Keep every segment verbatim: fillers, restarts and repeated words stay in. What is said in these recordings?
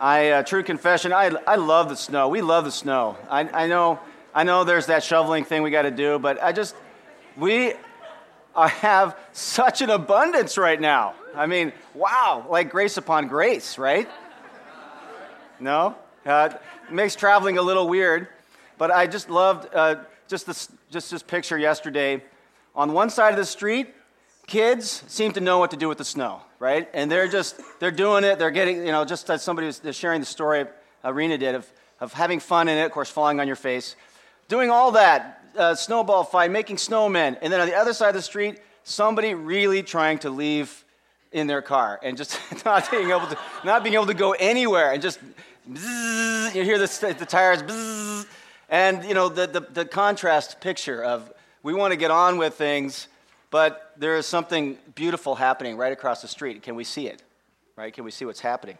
I uh, true confession. I I love the snow. We love the snow. I I know I know there's that shoveling thing we got to do, but I just we I have such an abundance right now. I mean, wow, like grace upon grace, right? No, uh, it makes traveling a little weird, but I just loved uh, just this just this picture yesterday. On one side of the street, kids seem to know what to do with the snow, right? And they're just, they're doing it. They're getting, you know, just as somebody was sharing the story, Arena did, of, of having fun in it, of course, falling on your face. Doing all that, uh, snowball fight, making snowmen. And then on the other side of the street, somebody really trying to leave in their car and just not being able to, not being able to go anywhere. And just, bzzz, you hear the, the tires, bzzz, and, you know, the, the, the contrast picture of, we want to get on with things, but there is something beautiful happening right across the street. Can we see it? Right? Can we see what's happening?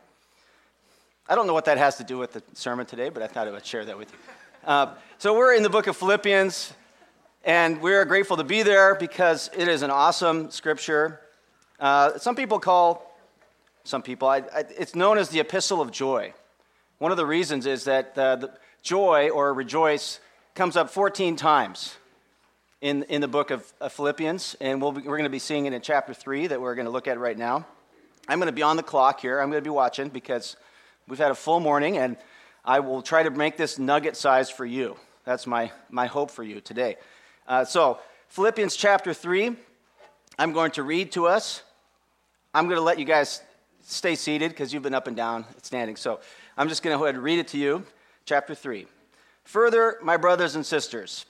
I don't know what that has to do with the sermon today, but I thought I would share that with you. Uh, so we're in the book of Philippians, and we're grateful to be there because it is an awesome scripture. Uh, some people call, some people, I, I, it's known as the Epistle of Joy. One of the reasons is that uh, the joy or rejoice comes up fourteen times. In, in the book of, of Philippians, and we'll be, we're going to be seeing it in chapter three that we're going to look at right now. I'm going to be on the clock here. I'm going to be watching because we've had a full morning, and I will try to make this nugget size for you. That's my, my hope for you today. Uh, so, Philippians chapter three, I'm going to read to us. I'm going to let you guys stay seated because you've been up and down standing. So, I'm just going to go ahead and read it to you. Chapter three. Further, my brothers and sisters,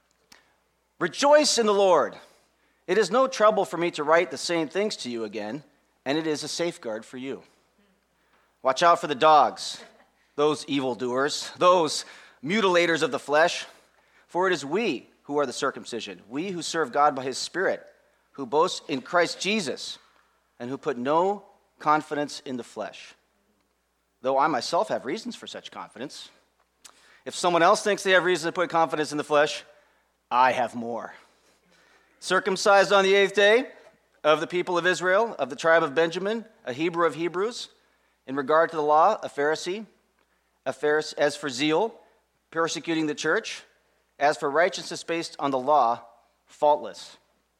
rejoice in the Lord. It is no trouble for me to write the same things to you again, and it is a safeguard for you. Watch out for the dogs, those evildoers, those mutilators of the flesh, for it is we who are the circumcision, we who serve God by his Spirit, who boast in Christ Jesus, and who put no confidence in the flesh. Though I myself have reasons for such confidence. If someone else thinks they have reason to put confidence in the flesh, I have more. Circumcised on the eighth day of the people of Israel, of the tribe of Benjamin, a Hebrew of Hebrews, in regard to the law, a Pharisee, a Pharisee, as for zeal, persecuting the church, as for righteousness based on the law, faultless.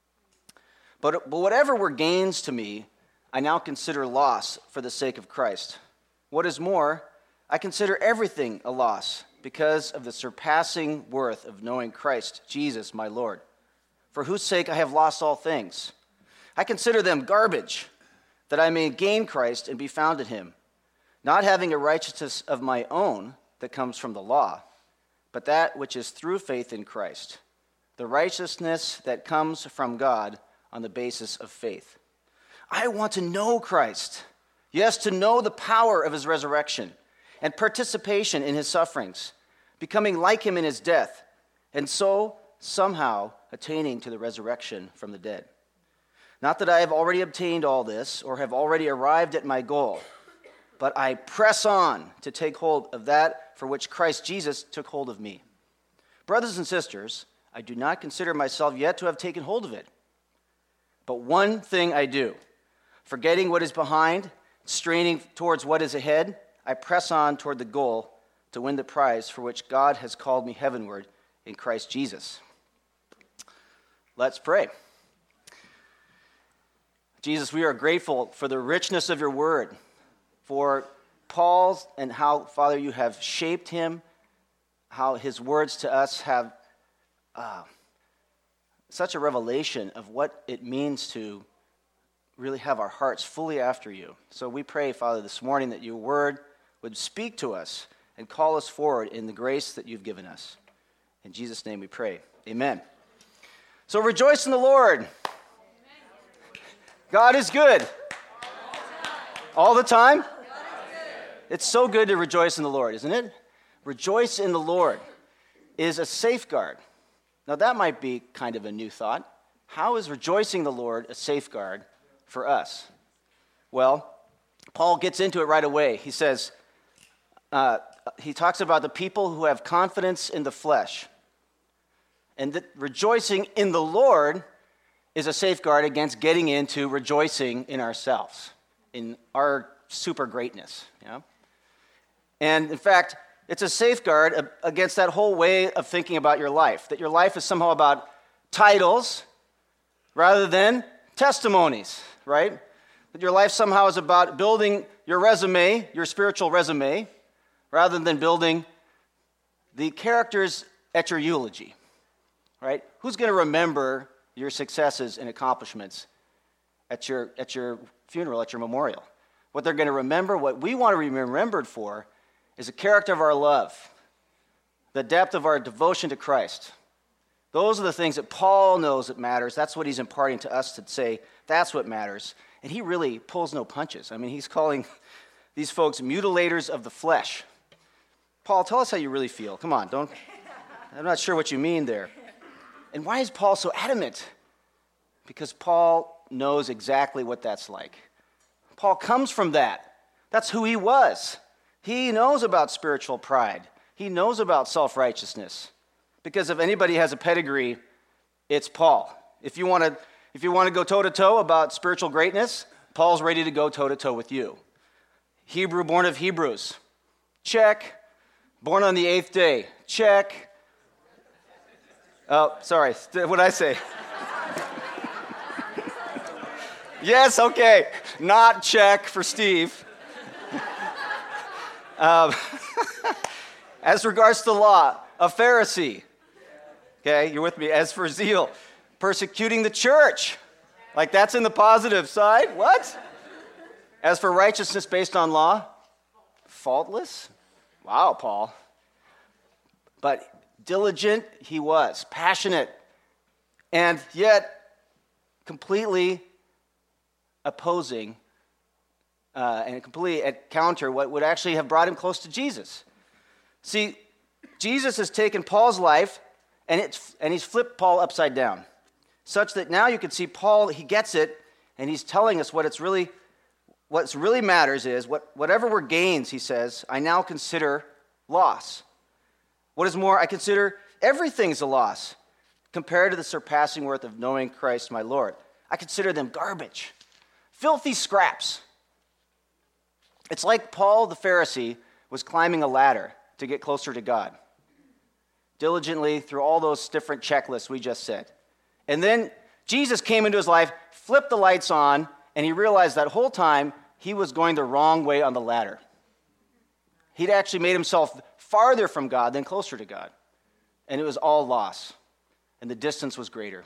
But, but whatever were gains to me, I now consider loss for the sake of Christ. What is more, I consider everything a loss, because of the surpassing worth of knowing Christ, Jesus, my Lord, for whose sake I have lost all things. I consider them garbage, that I may gain Christ and be found in him, not having a righteousness of my own that comes from the law, but that which is through faith in Christ, the righteousness that comes from God on the basis of faith. I want to know Christ, yes, to know the power of his resurrection, and participation in his sufferings, becoming like him in his death, and so somehow attaining to the resurrection from the dead. Not that I have already obtained all this, or have already arrived at my goal, but I press on to take hold of that for which Christ Jesus took hold of me. Brothers and sisters, I do not consider myself yet to have taken hold of it. But one thing I do, forgetting what is behind, straining towards what is ahead, I press on toward the goal to win the prize for which God has called me heavenward in Christ Jesus. Let's pray. Jesus, we are grateful for the richness of your word, for Paul's and how, Father, you have shaped him, how his words to us have uh, such a revelation of what it means to really have our hearts fully after you. So we pray, Father, this morning that your word would speak to us and call us forward in the grace that you've given us. In Jesus' name we pray. Amen. So rejoice in the Lord. God is good. All the time? It's so good to rejoice in the Lord, isn't it? Rejoice in the Lord is a safeguard. Now that might be kind of a new thought. How is rejoicing the Lord a safeguard for us? Well, Paul gets into it right away. He says, uh, he talks about the people who have confidence in the flesh. And that rejoicing in the Lord is a safeguard against getting into rejoicing in ourselves, in our super greatness. You know? And in fact, it's a safeguard against that whole way of thinking about your life, that your life is somehow about titles rather than testimonies, right? That your life somehow is about building your resume, your spiritual resume, rather than building the characters at your eulogy, right? Who's going to remember your successes and accomplishments at your, at your funeral, at your memorial? What they're going to remember, what we want to be remembered for, is the character of our love, the depth of our devotion to Christ. Those are the things that Paul knows that matters. That's what he's imparting to us to say, that's what matters. And he really pulls no punches. I mean, he's calling these folks mutilators of the flesh. Paul, tell us how you really feel. Come on, don't, I'm not sure what you mean there. And why is Paul so adamant? Because Paul knows exactly what that's like. Paul comes from that. That's who he was. He knows about spiritual pride. He knows about self-righteousness. Because if anybody has a pedigree, it's Paul. If you want to, if you want to go toe-to-toe about spiritual greatness, Paul's ready to go toe-to-toe with you. Hebrew, born of Hebrews. Check. Born on the eighth day. Check. Oh, sorry. What did I say? Yes, okay. Not check for Steve. Um, as regards to law, a Pharisee. Okay, you're with me. As for zeal, persecuting the church. Like that's in the positive side. What? As for righteousness based on law, faultless. Wow, Paul. But diligent he was, passionate, and yet completely opposing uh, and completely at counter what would actually have brought him close to Jesus. See, Jesus has taken Paul's life and it's and he's flipped Paul upside down, such that now you can see Paul, he gets it, and he's telling us what it's really, what really matters is what whatever were gains, he says, I now consider loss. What is more, I consider everything's a loss compared to the surpassing worth of knowing Christ my Lord. I consider them garbage, filthy scraps. It's like Paul the Pharisee was climbing a ladder to get closer to God, diligently through all those different checklists we just said. And then Jesus came into his life, flipped the lights on, and he realized that whole time he was going the wrong way on the ladder. He'd actually made himself farther from God than closer to God. And it was all loss. And the distance was greater.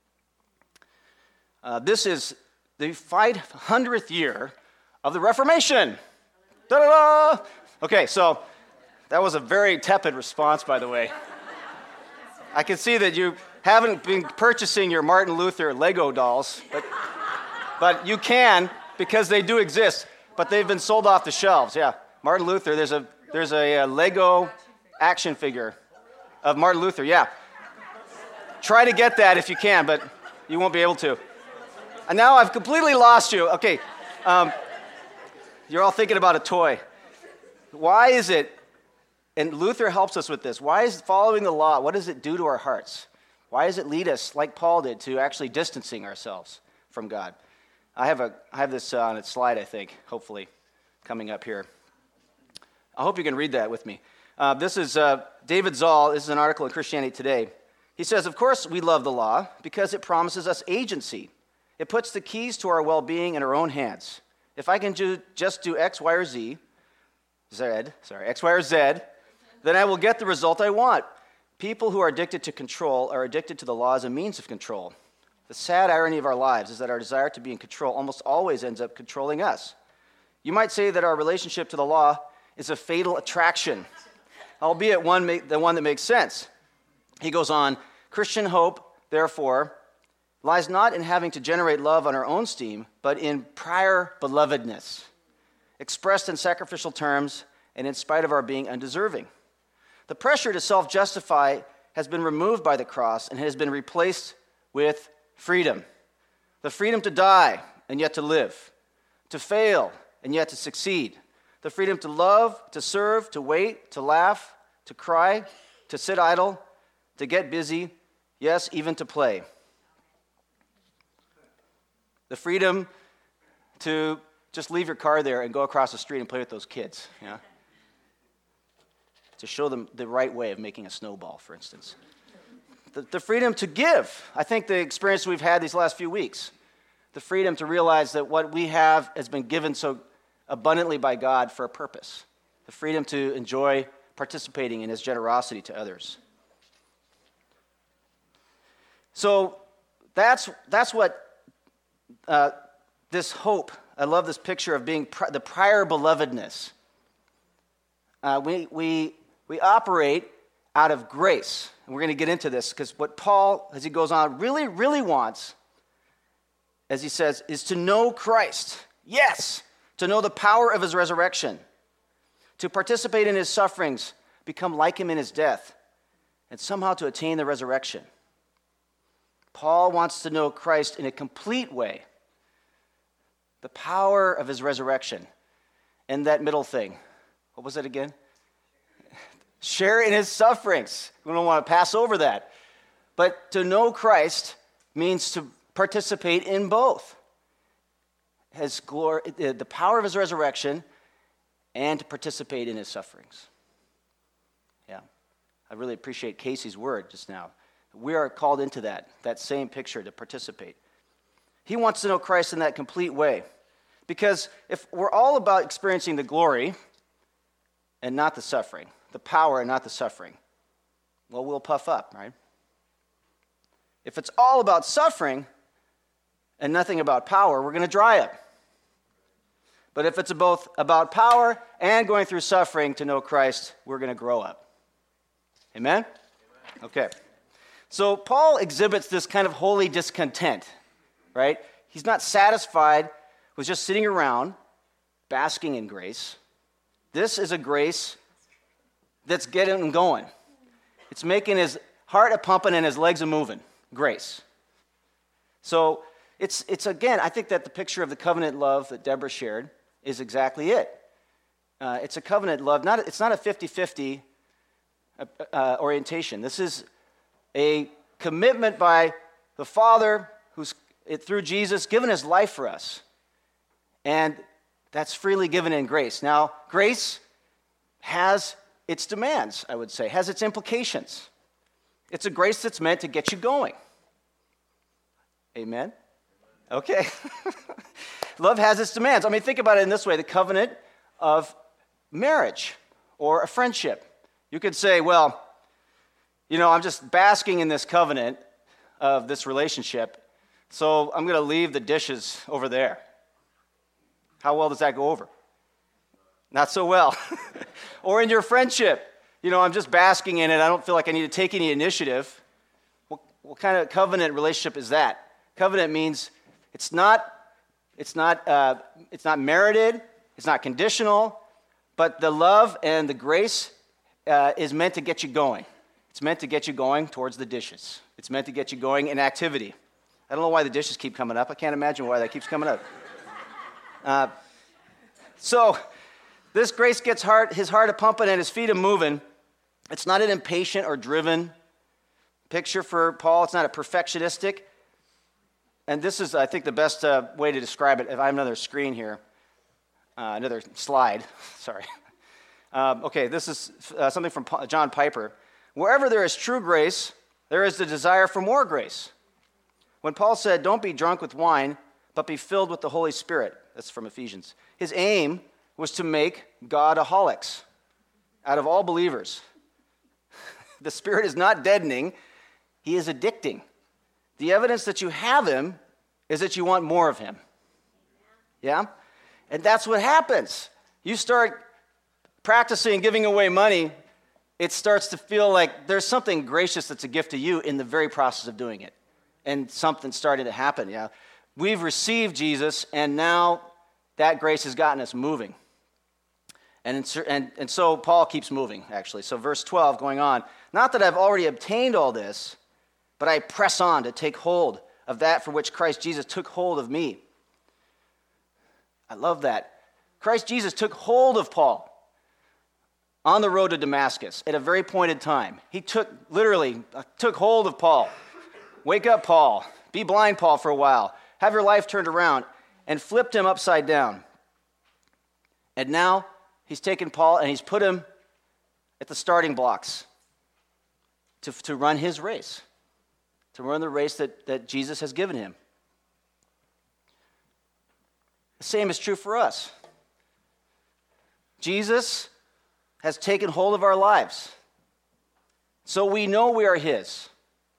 Uh, this is the five hundredth year of the Reformation. Da-da-da! Okay, so that was a very tepid response, by the way. I can see that you haven't been purchasing your Martin Luther Lego dolls, but, but you can because they do exist, but they've been sold off the shelves. Yeah, Martin Luther, there's a there's a, a Lego action figure of Martin Luther, yeah. Try to get that if you can, but you won't be able to. And now I've completely lost you. Okay, um, you're all thinking about a toy. Why is it, and Luther helps us with this, why is following the law, what does it do to our hearts? Why does it lead us, like Paul did, to actually distancing ourselves from God? I have a I have this uh, on its slide, I think, hopefully, coming up here. I hope you can read that with me. Uh, this is uh, David Zoll. This is an article in Christianity Today. He says, of course we love the law because it promises us agency. It puts the keys to our well-being in our own hands. If I can do, just do X, Y, or Z, Z, sorry, X, Y, or Z, then I will get the result I want. People who are addicted to control are addicted to the law as a means of control. The sad irony of our lives is that our desire to be in control almost always ends up controlling us. You might say that our relationship to the law is a fatal attraction, albeit one make, the one that makes sense. He goes on, Christian hope, therefore, lies not in having to generate love on our own steam, but in prior belovedness, expressed in sacrificial terms and in spite of our being undeserving. The pressure to self-justify has been removed by the cross and has been replaced with freedom. The freedom to die and yet to live, to fail and yet to succeed. The freedom to love, to serve, to wait, to laugh, to cry, to sit idle, to get busy, yes, even to play. The freedom to just leave your car there and go across the street and play with those kids. Yeah? to show them the right way of making a snowball, for instance. The, the freedom to give. I think the experience we've had these last few weeks, the freedom to realize that what we have has been given so abundantly by God for a purpose. The freedom to enjoy participating in his generosity to others. So that's that's what uh, this hope. I love this picture of being pri- the prior belovedness. Uh, we we we operate out of grace, and we're going to get into this because what Paul, as he goes on, really really wants, as he says, is to know Christ. Yes, to know the power of his resurrection, to participate in his sufferings, become like him in his death, and somehow to attain the resurrection. Paul wants to know Christ in a complete way, the power of his resurrection, and that middle thing. What was it again? Share in his sufferings. We don't want to pass over that. But to know Christ means to participate in both. His glory, the power of his resurrection, and to participate in his sufferings. Yeah. I really appreciate Casey's word just now. We are called into that, that same picture to participate. He wants to know Christ in that complete way. Because if we're all about experiencing the glory and not the suffering, the power and not the suffering, well, we'll puff up, right? If it's all about suffering and nothing about power, we're going to dry up. But if it's both about power and going through suffering to know Christ, we're going to grow up. Amen? Amen? Okay. So Paul exhibits this kind of holy discontent, right? He's not satisfied with just sitting around, basking in grace. This is a grace that's getting him going. It's making his heart a-pumping and his legs a-moving. Grace. So it's, it's again, I think that the picture of the covenant love that Deborah shared is exactly it. Uh, it's a covenant love. Not, it's not a fifty-fifty uh, uh, orientation. This is a commitment by the Father who's, it, through Jesus, given his life for us. And that's freely given in grace. Now, grace has its demands, I would say, has its implications. It's a grace that's meant to get you going. Amen? Okay. Love has its demands. I mean, think about it in this way, the covenant of marriage or a friendship. You could say, well, you know, I'm just basking in this covenant of this relationship, so I'm going to leave the dishes over there. How well does that go over? Not so well. Or in your friendship, you know, I'm just basking in it. I don't feel like I need to take any initiative. What, what kind of covenant relationship is that? Covenant means it's not, it's not, uh, it's not merited, it's not conditional, but the love and the grace uh, is meant to get you going. It's meant to get you going towards the dishes. It's meant to get you going in activity. I don't know why the dishes keep coming up. I can't imagine why that keeps coming up. Uh, so this grace gets heart, his heart a-pumping and his feet a-moving. It's not an impatient or driven picture for Paul. It's not a perfectionistic. And this is, I think, the best uh, way to describe it. If I have another screen here, uh, another slide, sorry. Um, okay, this is uh, something from John Piper. Wherever there is true grace, there is the desire for more grace. When Paul said, don't be drunk with wine, but be filled with the Holy Spirit, that's from Ephesians, his aim was to make God-aholics out of all believers. The Spirit is not deadening, he is addicting. The evidence that you have him is that you want more of him. Yeah? And that's what happens. You start practicing giving away money, it starts to feel like there's something gracious that's a gift to you in the very process of doing it. And something's starting to happen. Yeah, we've received Jesus, and now that grace has gotten us moving. And, and, and so Paul keeps moving, actually. So verse twelve, going on. Not that I've already obtained all this, but I press on to take hold of that for which Christ Jesus took hold of me. I love that. Christ Jesus took hold of Paul on the road to Damascus at a very pointed time. He took, literally, uh, took hold of Paul. Wake up, Paul. Be blind, Paul, for a while. Have your life turned around, and flipped him upside down. And now he's taken Paul and he's put him at the starting blocks to, to run his race, to run the race that, that Jesus has given him. The same is true for us. Jesus has taken hold of our lives, so we know we are his.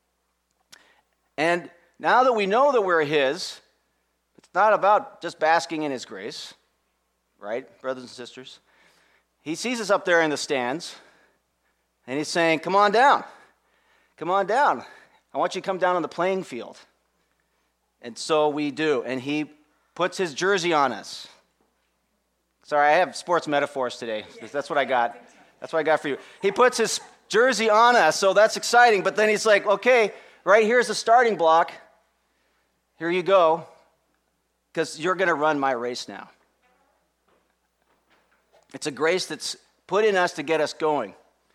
And now that we know that we're his, it's not about just basking in his grace, right, brothers and sisters? He sees us up there in the stands, and he's saying, come on down. Come on down. I want you to come down on the playing field. And so we do, and he puts his jersey on us. Sorry, I have sports metaphors today. That's what I got. That's what I got for you. He puts his jersey on us, so that's exciting. But then he's like, okay, right here's the starting block. Here you go, because you're going to run my race now. It's a grace that's put in us to get us going.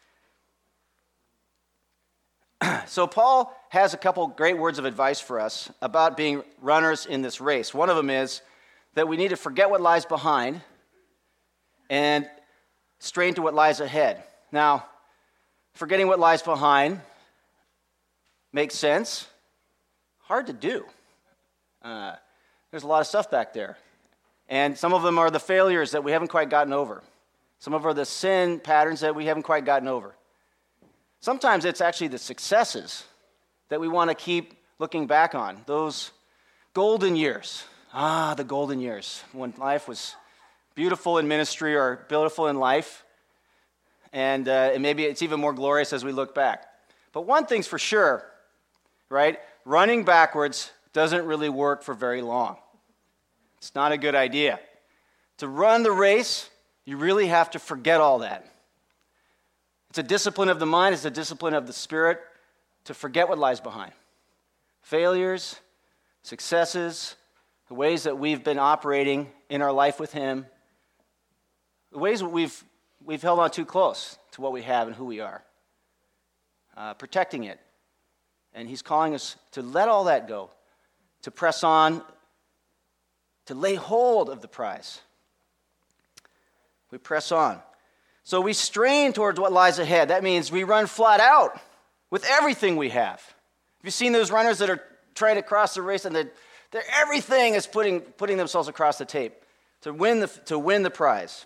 So Paul has a couple great words of advice for us about being runners in this race. One of them is that we need to forget what lies behind and strain to what lies ahead. Now, forgetting what lies behind makes sense. Hard to do. Uh, there's a lot of stuff back there. And some of them are the failures that we haven't quite gotten over. Some of them are the sin patterns that we haven't quite gotten over. Sometimes it's actually the successes that we want to keep looking back on. Those golden years. Ah, the golden years when life was beautiful in ministry or beautiful in life. And, uh, and maybe it's even more glorious as we look back. But one thing's for sure, right? Running backwards doesn't really work for very long. It's not a good idea. To run the race, you really have to forget all that. It's a discipline of the mind, it's a discipline of the spirit to forget what lies behind. Failures, successes, the ways that we've been operating in our life with him, the ways that we've, we've held on too close to what we have and who we are. Uh, protecting it. And he's calling us to let all that go, to press on, to lay hold of the prize. We press on. So we strain towards what lies ahead. That means we run flat out with everything we have. Have you seen those runners that are trying to cross the race and they're, they're, everything is putting, putting themselves across the tape to win the, to win the prize?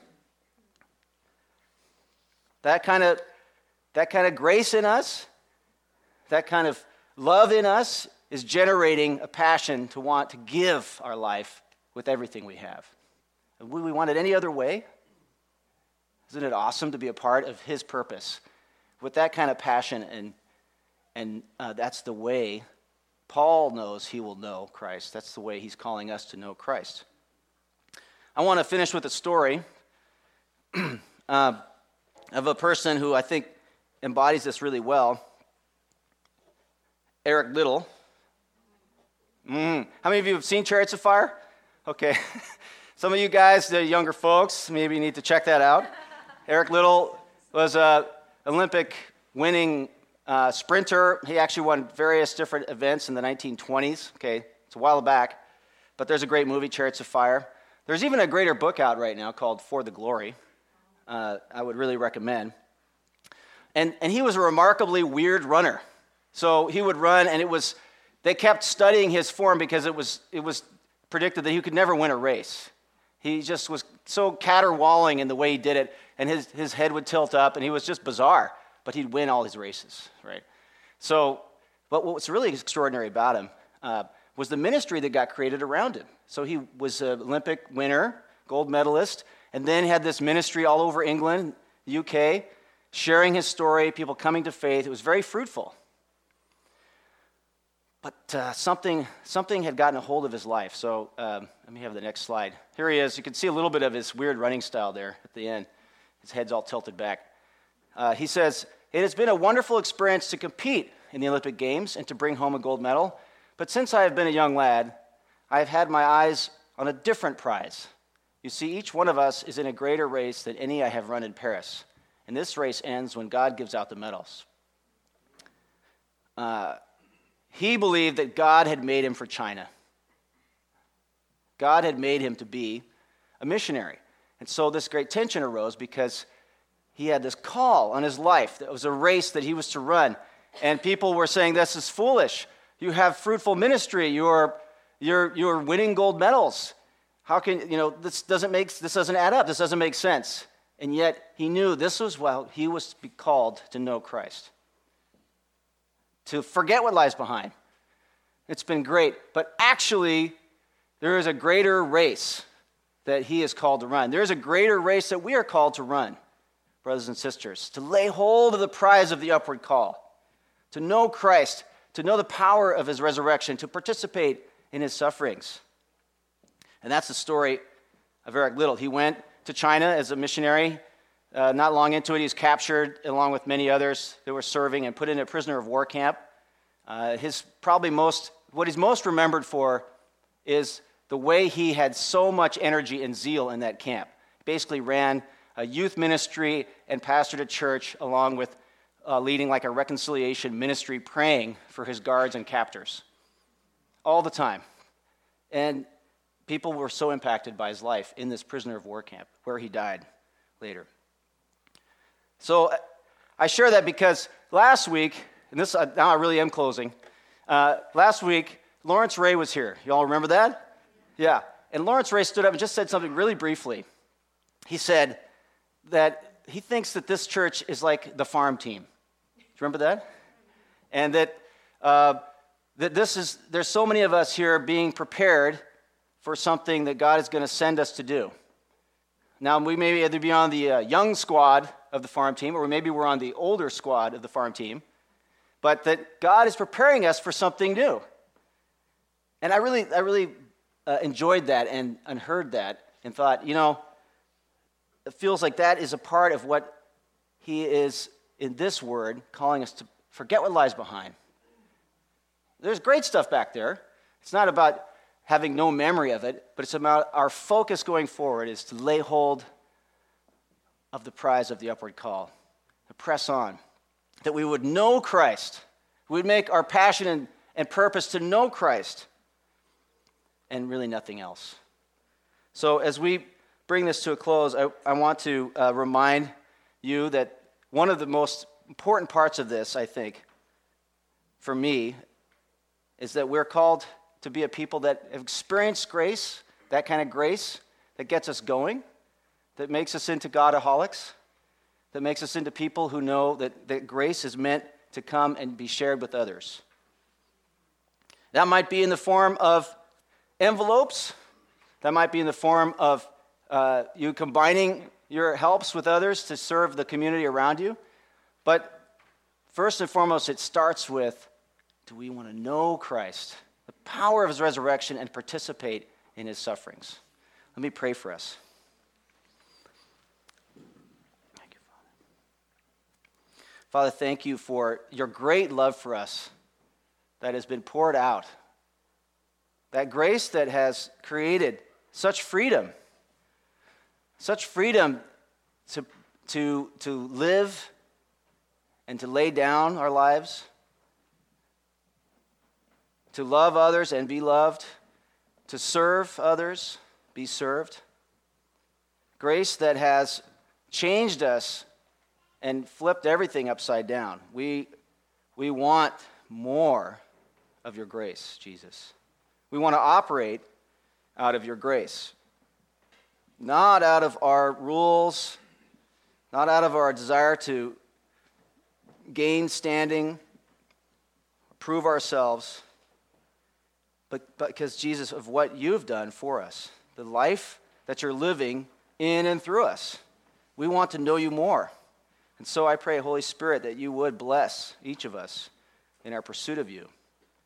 That kind of, that kind of grace in us, that kind of love in us is generating a passion to want to give our life with everything we have. Would we want it any other way? Isn't it awesome to be a part of his purpose with that kind of passion? And, and uh, that's the way Paul knows he will know Christ. That's the way he's calling us to know Christ. I want to finish with a story uh, of a person who I think embodies this really well. Eric Liddell. Mm. How many of you have seen Chariots of Fire? Okay. Some of you guys, the younger folks, maybe you need to check that out. Eric Liddell was an Olympic winning uh, sprinter. He actually won various different events in the nineteen twenties. Okay, it's a while back. But there's a great movie, Chariots of Fire. There's even a greater book out right now called For the Glory. Uh, I would really recommend. And, and he was a remarkably weird runner. So he would run, and it was, they kept studying his form because it was, it was predicted that he could never win a race. He just was so caterwauling in the way he did it, and his, his head would tilt up, and he was just bizarre, but he'd win all his races, right? So, but what's really extraordinary about him uh, was the ministry that got created around him. So he was an Olympic winner, gold medalist, and then had this ministry all over England, U K, sharing his story, people coming to faith. It was very fruitful. But uh, something something had gotten a hold of his life. So um, let me have the next slide. Here he is. You can see a little bit of his weird running style there at the end. His head's all tilted back. Uh, he says, "It has been a wonderful experience to compete in the Olympic Games and to bring home a gold medal. But since I have been a young lad, I have had my eyes on a different prize. You see, each one of us is in a greater race than any I have run in Paris. And this race ends when God gives out the medals." Uh, He believed that God had made him for China. God had made him to be a missionary. And so this great tension arose because he had this call on his life. That was a race that he was to run. And people were saying, this is foolish. You have fruitful ministry. You're, you're, you're winning gold medals. How can, you know, this doesn't make, this doesn't add up. This doesn't make sense. And yet he knew this was what he was to be called to know Christ. To forget what lies behind. It's been great. But actually, there is a greater race that he is called to run. There is a greater race that we are called to run, brothers and sisters, to lay hold of the prize of the upward call, to know Christ, to know the power of his resurrection, to participate in his sufferings. And that's the story of Eric Liddell. He went to China as a missionary. Uh, not long into it, he was captured along with many others that were serving and put in a prisoner of war camp. Uh, his probably most, what he's most remembered for is the way he had so much energy and zeal in that camp. He basically ran a youth ministry and pastored a church along with uh, leading like a reconciliation ministry, praying for his guards and captors all the time. And people were so impacted by his life in this prisoner of war camp where he died later. So I share that because last week, and this now I really am closing, uh, last week Lawrence Ray was here. You all remember that? Yeah. And Lawrence Ray stood up and just said something really briefly. He said that he thinks that this church is like the farm team. Do you remember that? And that uh, that this is, there's so many of us here being prepared for something that God is going to send us to do. Now, we may either be on the uh, young squad of the farm team, or maybe we're on the older squad of the farm team, but that God is preparing us for something new. And I really, I really uh, enjoyed that and, and heard that and thought, you know, it feels like that is a part of what he is in this word calling us to forget what lies behind. There's great stuff back there. It's not about having no memory of it, but it's about our focus going forward is to lay hold of the prize of the upward call, to press on, that we would know Christ. We would make our passion and, and purpose to know Christ and really nothing else. So as we bring this to a close, I, I want to uh, remind you that one of the most important parts of this, I think, for me, is that we're called to be a people that have experienced grace, that kind of grace that gets us going, that makes us into Godaholics, that makes us into people who know that, that grace is meant to come and be shared with others. That might be in the form of envelopes. That might be in the form of uh, you combining your helps with others to serve the community around you. But first and foremost, it starts with, do we want to know Christ, the power of his resurrection, and participate in his sufferings? Let me pray for us. Thank you, Father. Father, thank you for your great love for us that has been poured out. That grace that has created such freedom, such freedom to, to, to live and to lay down our lives, to love others and be loved, to serve others, be served. Grace that has changed us and flipped everything upside down. We, we want more of your grace, Jesus. We want to operate out of your grace, not out of our rules, not out of our desire to gain standing, prove ourselves, but, but because, Jesus, of what you've done for us, the life that you're living in and through us. We want to know you more. And so I pray, Holy Spirit, that you would bless each of us in our pursuit of you.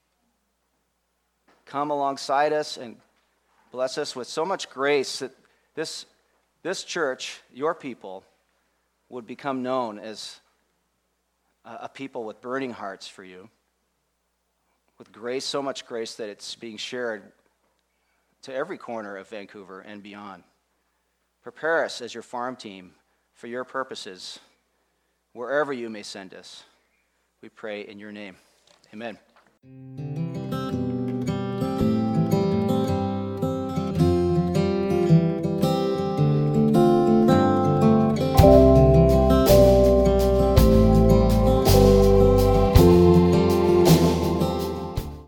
Come alongside us and bless us with so much grace that this, this church, your people, would become known as a, a people with burning hearts for you, with grace, so much grace that it's being shared to every corner of Vancouver and beyond. Prepare us as your farm team for your purposes, wherever you may send us. We pray in your name. Amen.